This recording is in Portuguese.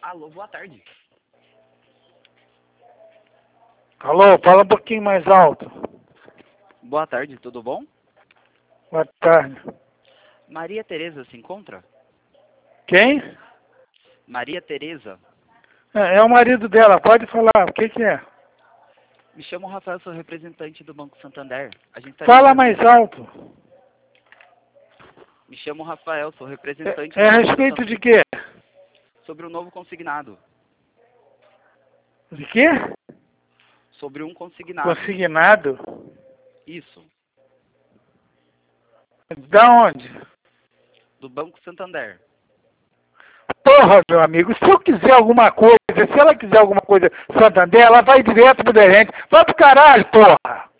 Alô, boa tarde. Alô, fala um pouquinho mais alto. Boa tarde, tudo bom? Boa tarde. Maria Tereza se encontra? Quem? Maria Tereza. É o marido dela, pode falar, o que é? Me chamo Rafael, sou representante do Banco Santander. A gente tá Fala ligando. mais alto. Me chamo Rafael, sou representante É do a Banco respeito Santander. de quê? Sobre o novo consignado. De quê? Sobre um consignado. Consignado? Isso. Da onde? Do Banco Santander. Porra, meu amigo, se eu quiser alguma coisa, se ela quiser alguma coisa Santander, ela vai direto pro gerente. Vai pro caralho, porra!